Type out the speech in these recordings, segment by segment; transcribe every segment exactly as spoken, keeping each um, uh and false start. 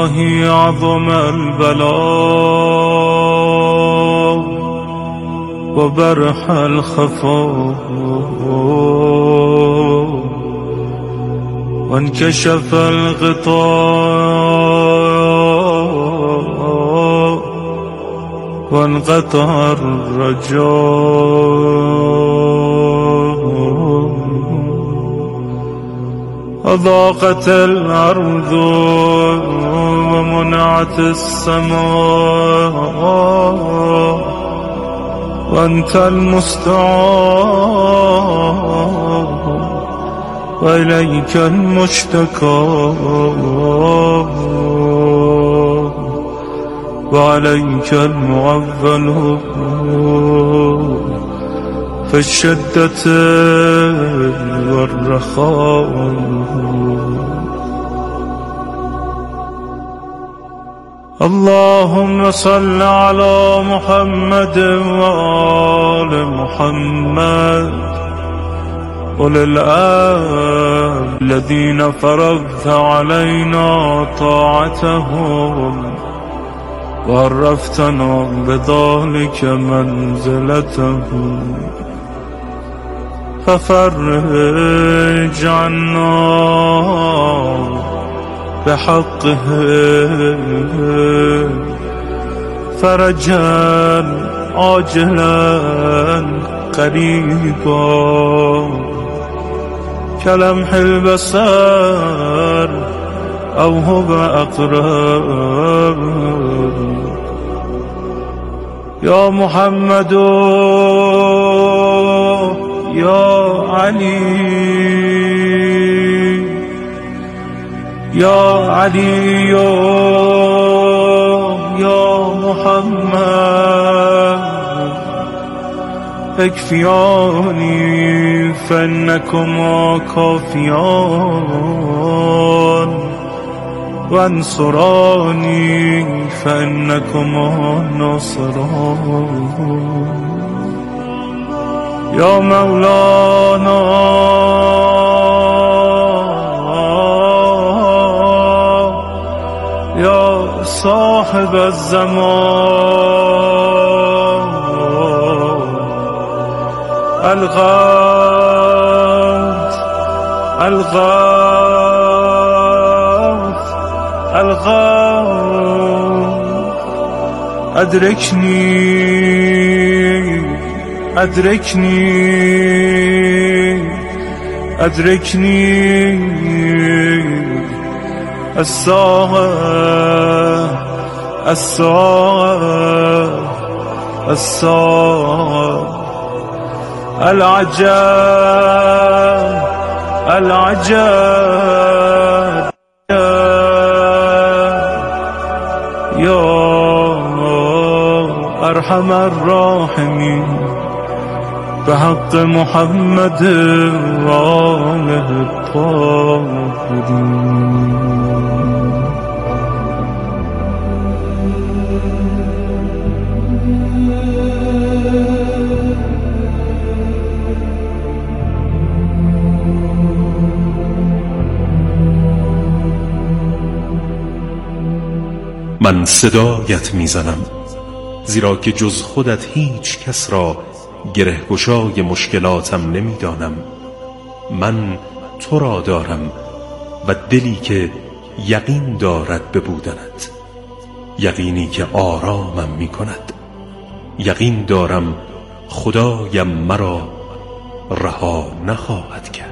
إلهي عظم البلاء وبرح الخفاء وانكشف الغطاء وانقطع الرجاء وضاقت الأرض ومنعت السماء وأنت المستعان وإليك المشتكى وعليك المعول في الشدة والرخاء. اللهم صل على محمد وآل محمد أولي الأمر الذين فرضت علينا طاعتهم وعرفتنا بذلك منزلتهم ففرج عنا بحقهم فرجا عاجلا قريبا كلمح البصر أو هو أقرب. يا محمد يا علي يا علي يا محمد اكفياني فإنكما كافيان وانصراني فإنكما ناصران. يا مولانا يا صاحب الزمان الغوث الغوث الغوث أدركني أدركني أدركني الساعة الساعة الساعة العجاب العجاب يا أرحم الراحمين بحق محمد وآله الطاهرين. من صدایت میزنم زیرا که جز خودت هیچ کس را گره گشای مشکلاتم نمیدانم. من تو را دارم و دلی که یقین دارد به بودنت، یقینی که آرامم می کند. یقین دارم خدایم مرا رها نخواهد کرد.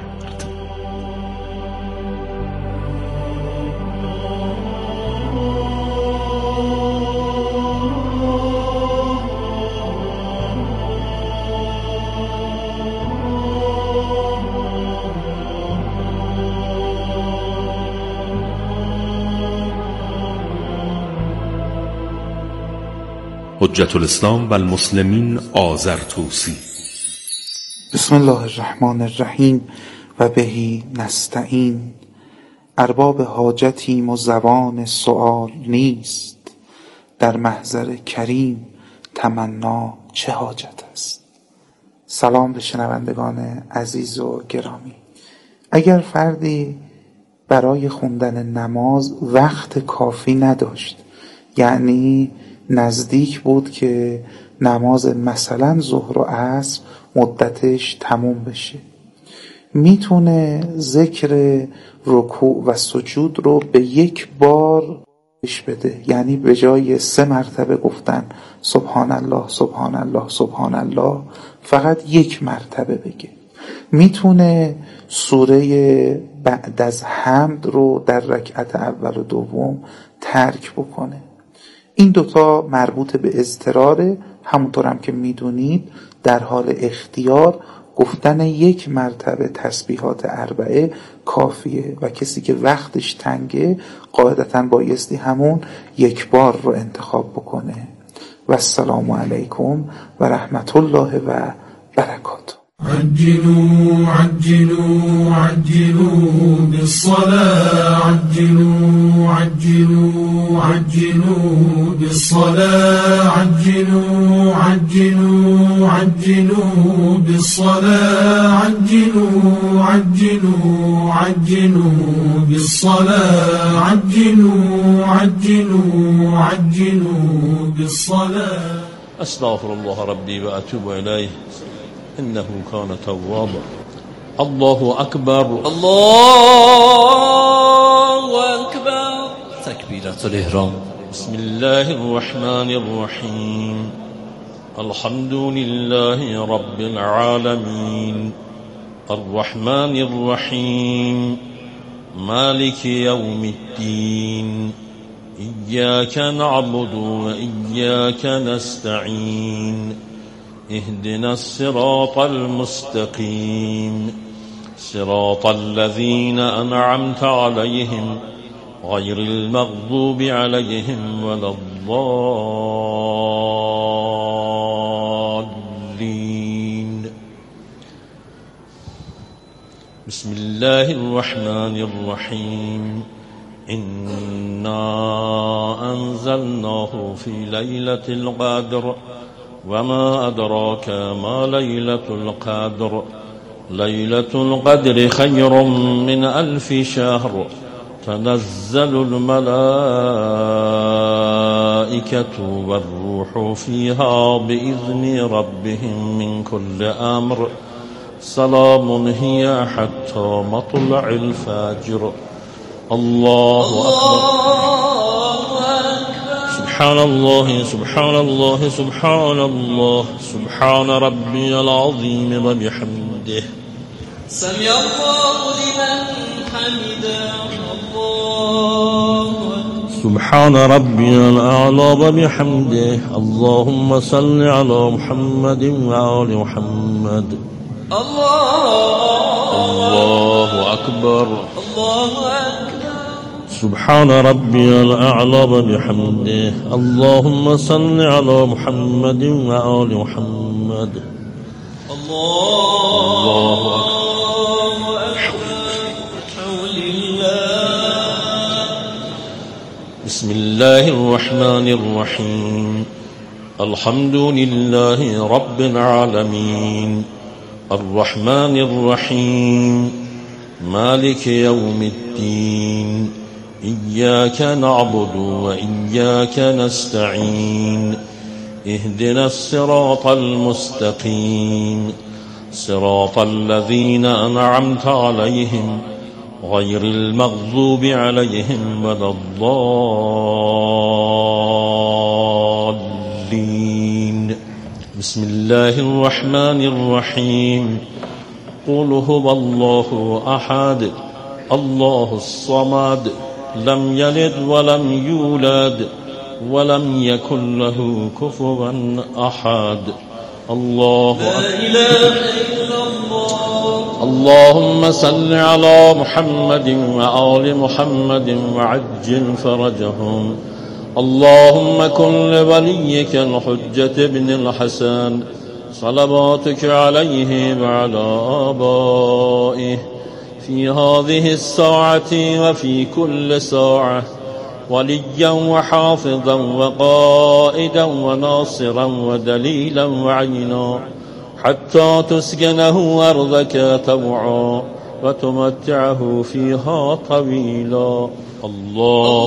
حجت الاسلام و المسلمین آذرطوسی. بسم الله الرحمن الرحیم و بهی نستعین. ارباب حاجتیم و زبان سؤال نیست، در محضر کریم تمنا چه حاجت است. سلام به شنوندگان عزیز و گرامی. اگر فردی برای خوندن نماز وقت کافی نداشت، یعنی نزدیک بود که نماز مثلا ظهر و عصر مدتش تموم بشه. میتونه ذکر رکوع و سجود رو به یک بار بش بده، یعنی به جای سه مرتبه گفتن سبحان الله سبحان الله سبحان الله فقط یک مرتبه بگه. میتونه سوره بعد از حمد رو در رکعت اول و دوم ترک بکنه. این دوتا مربوط به اضطراره، همونطور هم که میدونید در حال اختیار گفتن یک مرتبه تسبیحات اربعه کافیه و کسی که وقتش تنگه قاعدتاً بایستی همون یک بار رو انتخاب بکنه. و السلام علیکم و رحمت الله و برکاته. عجلوا عجلوا عجلوا بالصلاة عجلوا عجلوا عجلوا بالصلاة عجلوا عجلوا عجلوا بالصلاة عجلوا عجلوا عجلوا بالصلاة عجلوا عجلوا عجلوا بالصلاة. أستغفر الله ربي وأتوب إليه إنه كان توابا. الله أكبر الله أكبر. تكبيرة الإحرام. بسم الله الرحمن الرحيم. الحمد لله رب العالمين الرحمن الرحيم مالك يوم الدين إياك نعبد وإياك نستعين اهدنا الصراط المستقيم صراط الذين أنعمت عليهم غير المغضوب عليهم ولا الضالين. بسم الله الرحمن الرحيم. إنا أنزلناه في ليلة القدر وما أدراك ما ليلة القدر ليلة القدر خير من ألف شهر تنزل الملائكة والروح فيها بإذن ربهم من كل أمر سلام هي حتى مطلع الفجر. الله أكبر. سبحان الله سبحان الله سبحان الله سبحان ربي العظيم وبحمده. سمع الله لمن حمده. الله سبحان ربي الأعلى وبحمده. اللهم صل على محمد وآل محمد. الله أكبر. الله أكبر. سبحان ربي الأعلى وبحمده. اللهم صل على محمد وآل محمد. الله أكبر. حول الله. بسم الله الرحمن الرحيم. الحمد لله رب العالمين الرحمن الرحيم مالك يوم الدين إياك نعبد وإياك نستعين اهدنا الصراط المستقيم صراط الذين أنعمت عليهم غير المغضوب عليهم ولا الضالين. بسم الله الرحمن الرحيم. قل هو الله أحد الله الصمد لم يلد ولم يولد ولم يكن له كفوا أحد. الله لا إله إلا الله. اللهم صل على محمد وآل محمد وعجل فرجهم. اللهم كن لوليك الحجة بن الحسن صلواتك عليه وعلى آبائه في هذه الساعة وفي كل ساعة وليا وحافظا وقائدا وناصرا ودليلا وعينا حتى تسكنه أرضك طوعا وتمتعه فيها طويلا. الله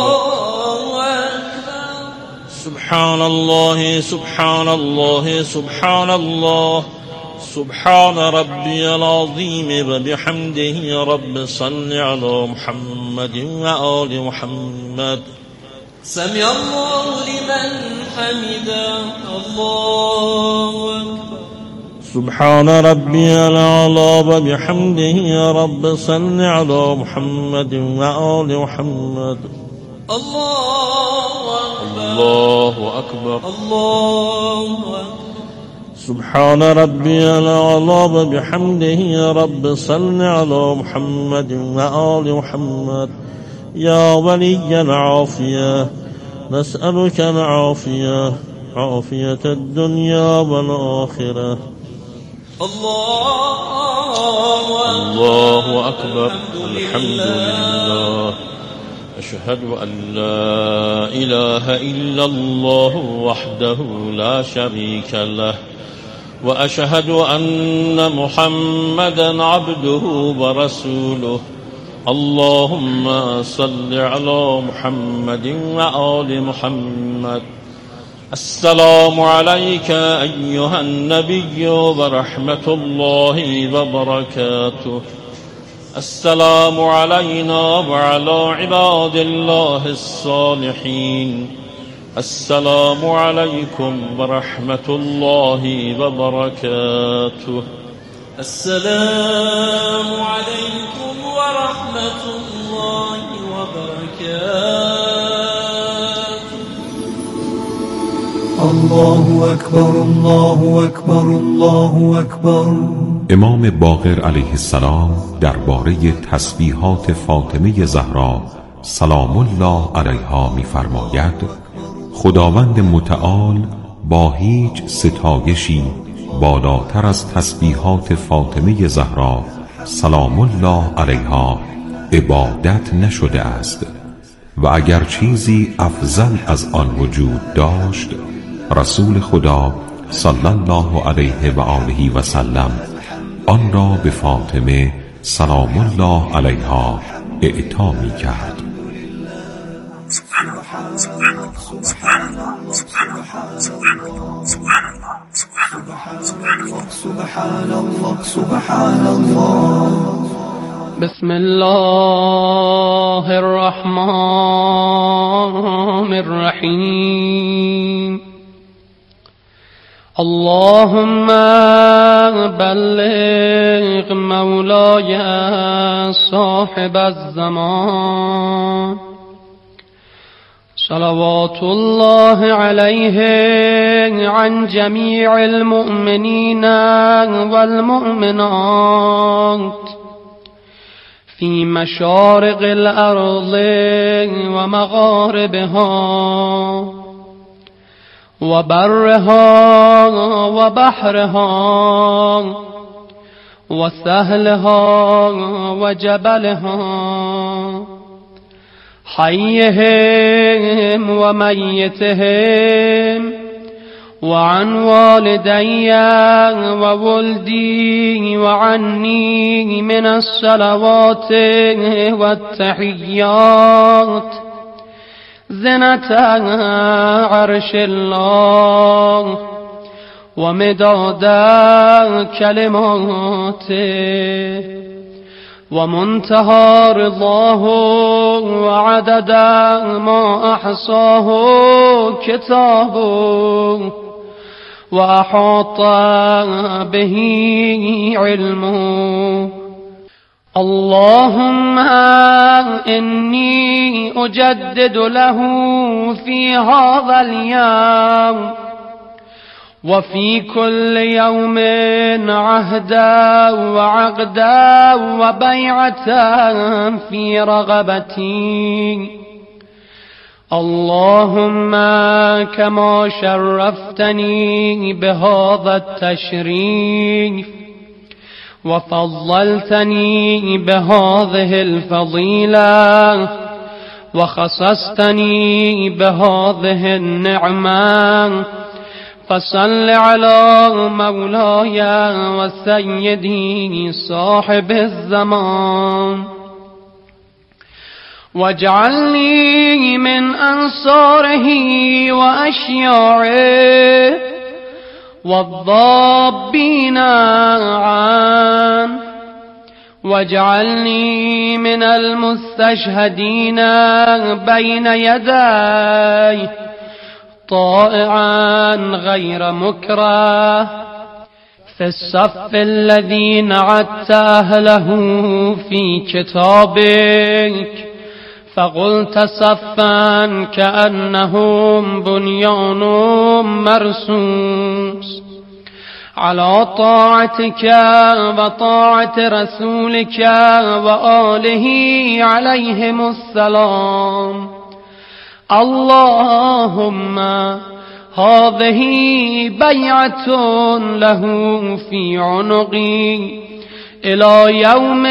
أكبر. سبحان الله سبحان الله سبحان الله سبحان ربي العظيم وبحمده. رب صل على محمد وآل محمد. سمع الله لمن حمده. الله أكبر. سبحان ربي الأعلى وبحمده. رب صل على محمد وآل محمد. الله أكبر. الله أكبر. الله أكبر. سبحان ربي الأعلى وبحمده. رب صل على محمد وآل محمد. يا ولي العافية نسألك العافية، عافية الدنيا والآخرة. الله الله أكبر. الحمد لله. أشهد أن لا إله إلا الله وحده لا شريك له، وأشهد أن محمدا عبده ورسوله. اللهم صل على محمد وآل محمد. السلام عليك أيها النبي ورحمة الله وبركاته. السلام علينا وعلى عباد الله الصالحين. السلام عليكم ورحمة الله وبركاته. السلام عليكم ورحمة الله وبركاته. الله أكبر الله أكبر الله أكبر. امام باقر علیه السلام درباره تسبیحات فاطمه زهرا سلام الله علیها می‌فرماید: خداوند متعال با هیچ ستایشی بالاتر از تسبیحات فاطمه زهرا سلام الله علیها عبادت نشده است، و اگر چیزی افضل از آن وجود داشت رسول خدا صلی الله علیه و آله و سلم آن را به فاطمه سلام الله علیها اعطا می کرد. سبحان الله سبحان الله سبحان الله سبحان الله سبحان الله سبحان الله سبحان الله سبحان الله. بسم الله الرحمن الرحيم. اللهم بلغ مولاي صاحب الزمان صلوات الله عليه عن جميع المؤمنين والمؤمنات في مشارق الأرض ومغاربها وبرها وبحرها وسهلها وجبلها، حيهم وميتهم، وعن والدي وولدي وعني من الصلوات والتحيات زنة عرش الله ومداد كلماته ومنتهى رضاه وعدد ما أحصاه كتابه وأحاط به علمه. اللهم إني أجدد له في هذا اليوم وفي كل يوم عهدا وعقدا وبيعة في رغبتي. اللهم كما شرفتني بهذا التشريف وفضلتني بهذه الفضيلة وخصصتني بهذه النعمة، فصل على مولاي وسيدي صاحب الزمان واجعلني من أنصاره وأشياعه والضابين عنه واجعلني من المستشهدين بين يدي طائعا غير مكره في الصف الذي نعدت أهله في كتابك فقلت صفا كأنهم بنيان مرصوص على طاعتك وطاعة رسولك وآله عليهم السلام. اللهم هذه بيعة له في عنقي إلى يوم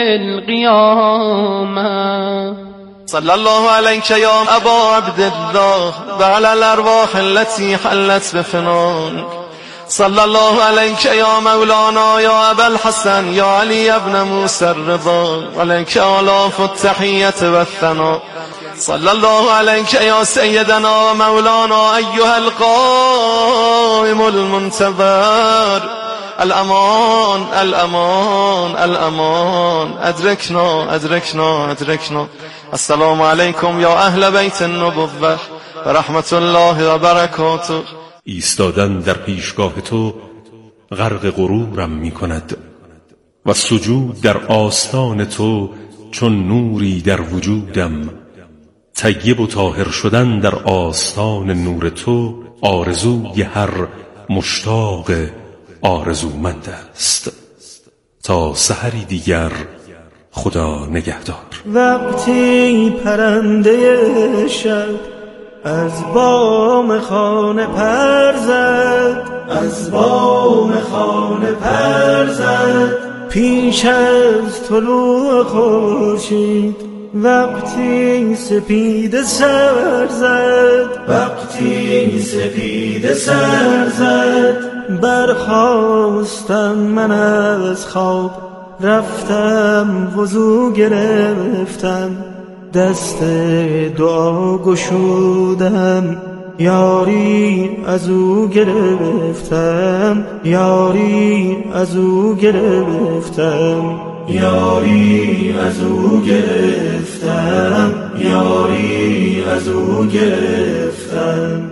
القيامة. صلى الله عليك يا أبا عبد الله وعلى الأرواح التي حلت بفنانك. صلى الله عليك يا مولانا يا أبا الحسن يا علي بن موسى الرضا عليك آلاف التحية والثناء. صلى الله عليك يا سيدنا ومولانا أيها القائم المنتظر. الأمان الأمان الأمان أدركنا أدركنا أدركنا. السلام عليكم يا أهل بيت النبوة ورحمة الله وبركاته. ایستادن در پیشگاه تو غرق غرورم می کند و سجود در آستان تو چون نوری در وجودم. طیب و طاهر شدن در آستان نور تو آرزوی هر مشتاق آرزومند است. تا سحری دیگر خدا نگهدار. وقتی پرنده شب از بام خانه پر زد از بام خانه پر زد پیش از طلوع خورشید وقتی سپید سر زد وقتی سپید سر زد برخاستم من از خواب رفتم وضو گرفتم دست دعا گشودم یاری از او گرفتم یاری از او گرفتم یاری از او گرفتم یاری از او گرفتم.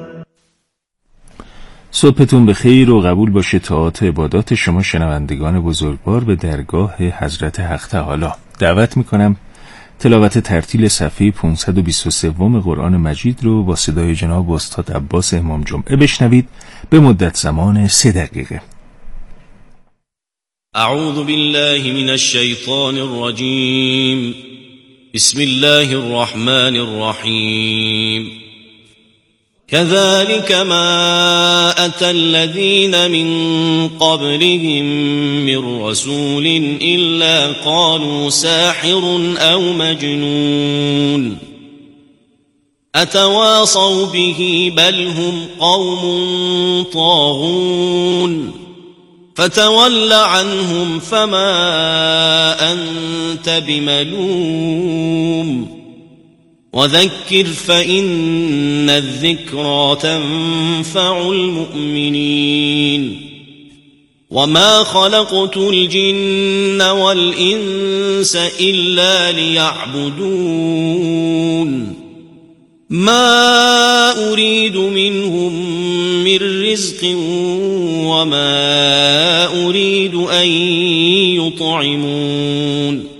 صبحتون بخیر و قبول باشه طاعات عبادات شما شنوندگان بزرگوار به درگاه حضرت حق تعالی. دعوت میکنم تلاوت ترتیل صفحه پانصد و بیست و سه قرآن مجید رو با صدای جناب استاد عباس امام جمعه بشنوید به مدت زمان سه دقیقه. اعوذ بالله من الشیطان الرجیم. بسم الله الرحمن الرحیم. كذلك ما أتى الذين من قبلهم من رسول إلا قالوا ساحر أو مجنون أتواصوا به بل هم قوم طاغون فتول عنهم فما أنت بملوم وذكر فإن الذكرى تنفع المؤمنين وما خلقت الجن والإنس إلا ليعبدون ما أريد منهم من رزق وما أريد أن يطعمون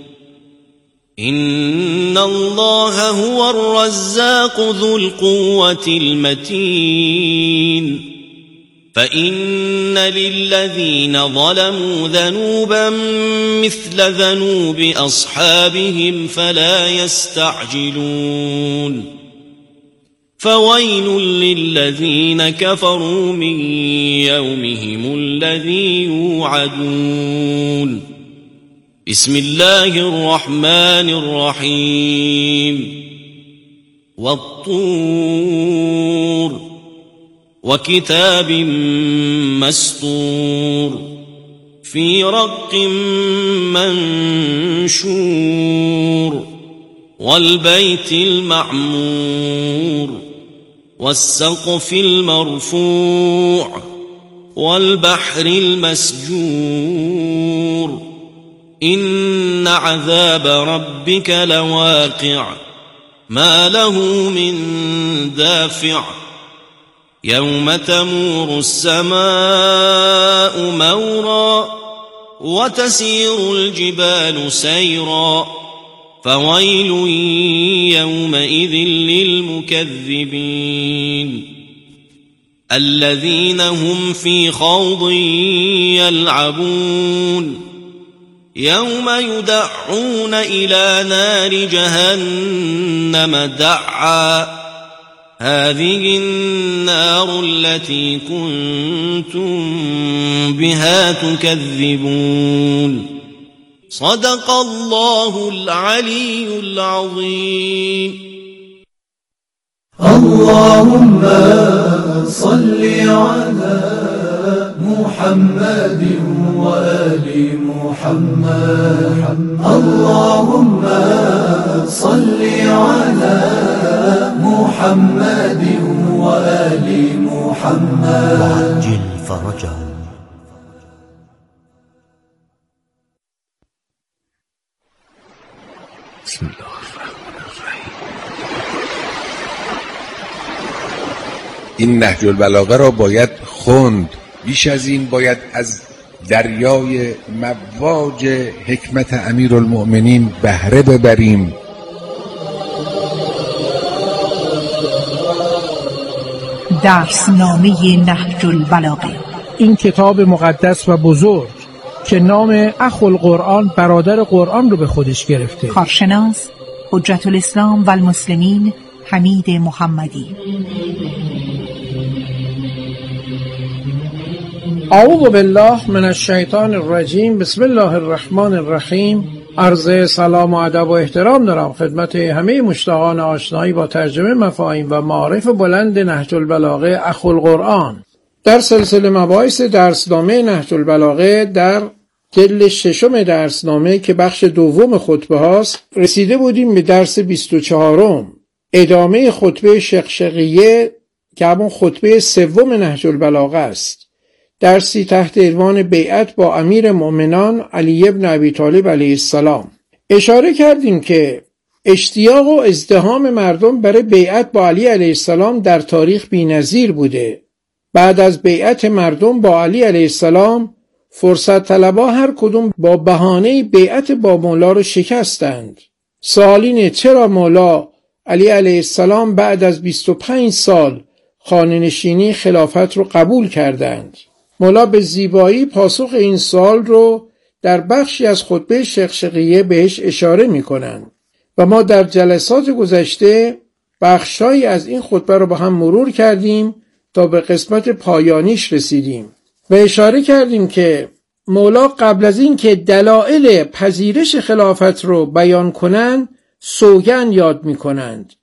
إن الله هو الرزاق ذو القوة المتين فإن للذين ظلموا ذنوبا مثل ذنوب أصحابهم فلا يستعجلون فويل للذين كفروا من يومهم الذي يوعدون. بسم الله الرحمن الرحيم. والطور وكتاب مسطور في رق منشور والبيت المعمور والسقف المرفوع والبحر المسجور إن عذاب ربك لواقع ما له من دافع يوم تمور السماء مورا وتسير الجبال سيرا فويل يومئذ للمكذبين الذين هم في خوض يلعبون يوم يدعون إلى نار جهنم دعا هذه النار التي كنتم بها تكذبون صدق الله العلي العظيم. اللهم صل على محمد وآل محمد. اللهم صل على محمد وآل محمد وعجل فرجهم. بسم الله الرحمن الرحیم. این نهج البلاغه را باید خوند. بیش از این باید از دریای مواج حکمت امیرالمؤمنین بهره ببریم. درسنامه نهج البلاغه، این کتاب مقدس و بزرگ که نام اخو القرآن، برادر قرآن رو به خودش گرفته. کارشناس حجت الاسلام و المسلمین حمید محمدی. اعوذ بالله من الشیطان الرجیم. بسم الله الرحمن الرحیم. عرض سلام و ادب و احترام دارم خدمت همه مشتاقان آشنایی با ترجمه مفاهیم و معارف بلند نهج البلاغه اخو القرآن. در سلسله مباحث درسنامه نهج البلاغه در جلد ششم درسنامه که بخش دوم خطبه هاست رسیده بودیم به درس بیست و چهارم، ادامه خطبه شقشقیه که همون خطبه سوم نهج البلاغه است. درسی تحت عنوان بیعت با امیر مؤمنان علی ابن ابی طالب علیه السلام. اشاره کردیم که اشتیاق و ازدحام مردم برای بیعت با علی علیه السلام در تاریخ بی‌نظیر بوده. بعد از بیعت مردم با علی علیه السلام، فرصت طلبا هر کدوم با بهانه بیعت با مولا رو شکستند. سوالینه چرا مولا علی علیه السلام بعد از بیست و پنج سال خانه‌نشینی خلافت رو قبول کردند؟ مولا به زیبایی پاسخ این سوال رو در بخشی از خطبه شقشقیه بهش اشاره می کنند و ما در جلسات گذشته بخشایی از این خطبه رو با هم مرور کردیم تا به قسمت پایانیش رسیدیم و اشاره کردیم که مولا قبل از این که دلایل پذیرش خلافت رو بیان کنند سوگند یاد می کنند.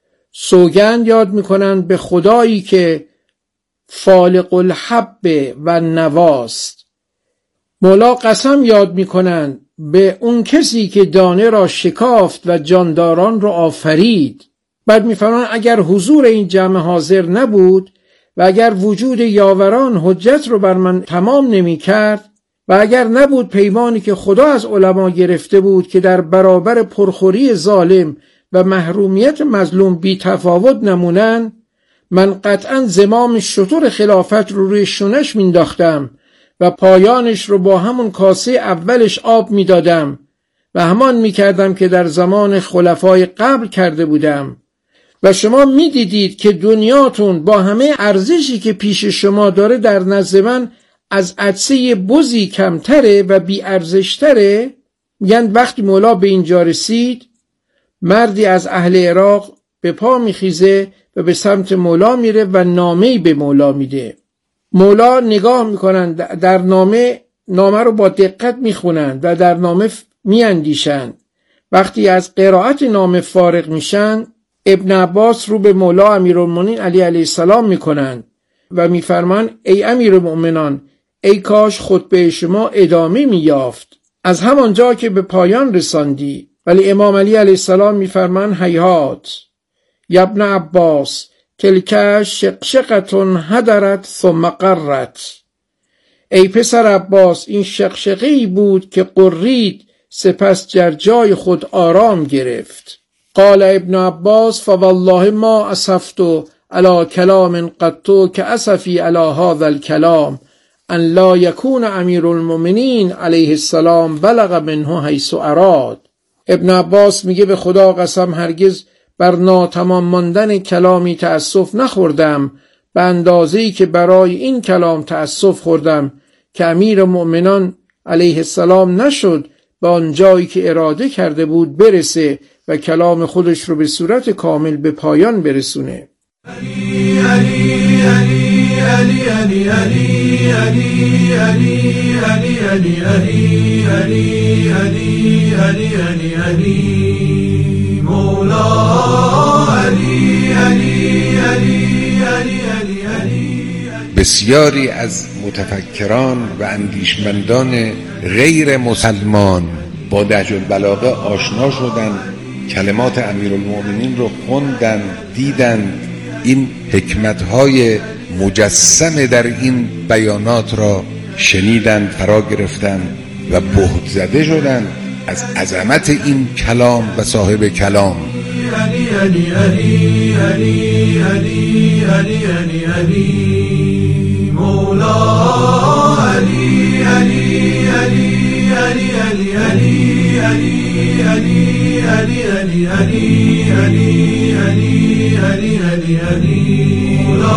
سوگند یاد می کنند به خدایی که فالق الحب و نواست. مولا قسم یاد می کنند به اون کسی که دانه را شکافت و جانداران را آفرید. بعد می فرمایند اگر حضور این جمع حاضر نبود و اگر وجود یاوران حجت رو بر من تمام نمی کرد و اگر نبود پیمانی که خدا از علما گرفته بود که در برابر پرخوری ظالم و محرومیت مظلوم بی تفاوت نمونن، من قطعا زمام شطور خلافت رو روی شونش مینداختم و پایانش رو با همون کاسه اولش آب میدادم و همان میکردم که در زمان خلفای قبل کرده بودم و شما میدیدید که دنیاتون با همه ارزشی که پیش شما داره در نزد من از عدسه بزی کمتره و بی ارزشتره. میگن وقتی مولا به اینجا رسید، مردی از اهل عراق به پا میخیزه و به سمت مولا میره و نامه‌ای به مولا میده. مولا نگاه میکنن در نامه، نامه رو با دقت میخونن و در نامه میاندیشن. وقتی از قرائت نامه فارغ میشن، ابن عباس رو به مولا امیرالمومنین علی علیه السلام میکنن و میفرمان ای امیر المؤمنان، ای کاش خطبه شما ادامه می‌یافت از همان جا که به پایان رساندی. ولی امام علی علیه السلام میفرمان هیهات یا ابن عباس، تلک شقشقتون هدرت ثم قرت. ای پسر عباس، این شقشقه‌ای بود که قرید سپس در جای خود آرام گرفت. قال ابن عباس فوالله ما اسفت علی کلام قط که اسفی علی هذا الکلام ان لا یکون امیر المؤمنین علیه السلام بلغ منه حیث اراد. ابن عباس میگه به خدا قسم هرگز بر ناتمام ماندن کلامی تأسف نخوردم به اندازه‌ای که برای این کلام تأسف خوردم که امیر مؤمنان علیه السلام نشد به آن جایی که اراده کرده بود برسه و کلام خودش رو به صورت کامل به پایان برسونه. علی علی علی علی علی علی علی علی علی علی علی علی علی علی علی علی مولا علی علی علی علی علی علی. بسیاری از متفکران و اندیشمندان غیر مسلمان با نهج البلاغه آشنا شدن، کلمات امیرالمؤمنین رو خوندن، دیدن، این حکمت‌های مجسم در این بیانات را شنیدند، فرا گرفتند و بهت زده شدند از عظمت این کلام و صاحب کلام. علی علی علی علی علی علی علی علی مولا علی علی علی علی علی علی علی علی علی علی علی علی علی علی علی علی مولا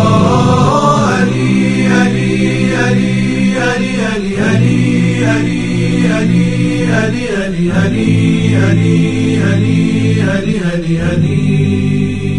علی علی علی علی علی علی علی علی علی علی علی علی علی علی علی.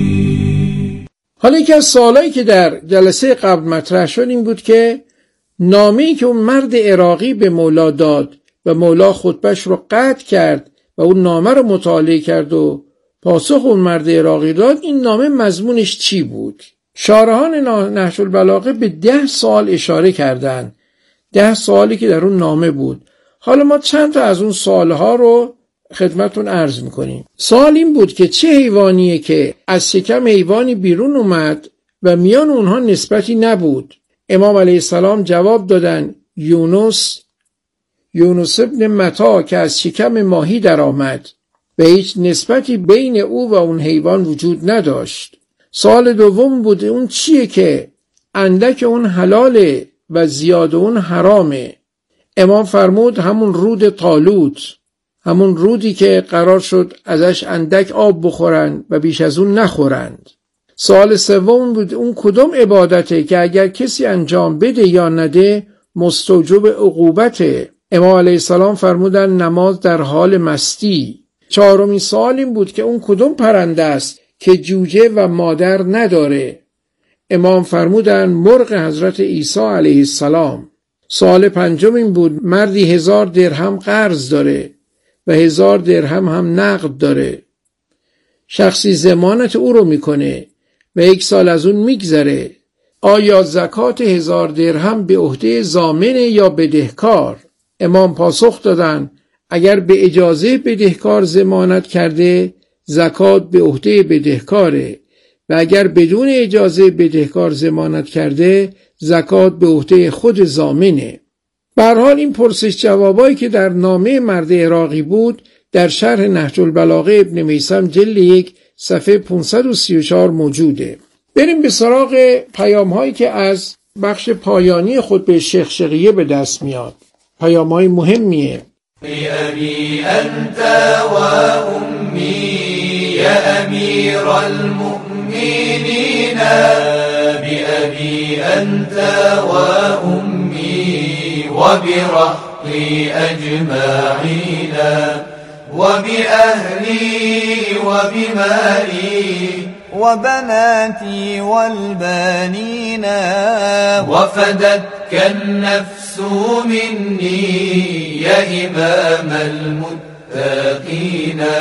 حالا یکی از سوالایی که در جلسه قبل مطرح شد این بود که نامه‌ای که اون مرد عراقی به مولا داد و مولا خطبهش رو قطع کرد و اون نامه رو مطالعه کرد و پاسخ اون مرد عراقی داد، این نامه مضمونش چی بود؟ شارحان نهج البلاغه به ده سوال اشاره کردند، ده سوالی که در اون نامه بود. حالا ما چند تا از اون سوالها رو خدمتون عرض میکنیم. سوال این بود که چه حیوانیه که از شکم حیوانی بیرون اومد و میان اونها نسبتی نبود؟ امام علیه السلام جواب دادن یونس، یونس ابن متی که از شکم ماهی در آمد و هیچ نسبتی بین او و اون حیوان وجود نداشت. سوال دوم بود اون چیه که اندک اون حلاله و زیاد اون حرامه؟ امام فرمود همون رود طالوت، همون رودی که قرار شد ازش اندک آب بخورند و بیش از اون نخورند. سوال سوم بود اون کدوم عبادته که اگر کسی انجام بده یا نده مستوجب عقوبته؟ امام علیه السلام فرمودن نماز در حال مستی. چهارمین سوال این بود که اون کدوم پرنده است که جوجه و مادر نداره؟ امام فرمودن مرغ حضرت عیسی علیه السلام. سوال پنجم این بود مردی هزار درهم قرض داره و هزار درهم هم نقد داره. شخصی ضمانت او رو میکنه و یک سال از اون میگذره. آیا زکات هزار درهم به عهده ضامنه یا بدهکار؟ امام پاسخ دادن اگر به اجازه بدهکار ضمانت کرده زکات به عهده بدهکاره و اگر بدون اجازه بدهکار ضمانت کرده زکات به عهده خود ضامنه. به هر حال این پرسش جوابایی که در نامه مرد عراقی بود در شرح نهج البلاغه ابن میثم جلد یک صفحه پانصد و سی و چهار موجوده. بریم به سراغ پیام هایی که از بخش پایانی خطبه شقشقیه به دست میاد. پیام های مهمیه. بأبي أنت وأمي يا أمير المؤمنين بأبي أنت وأمي وبرهطي أجمعين وبأهلي وبمالي وبناتي والبنين وفدتك النفس مني يا إمام المتقين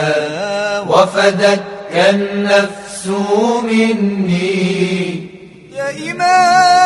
وفدتك النفس مني يا إمام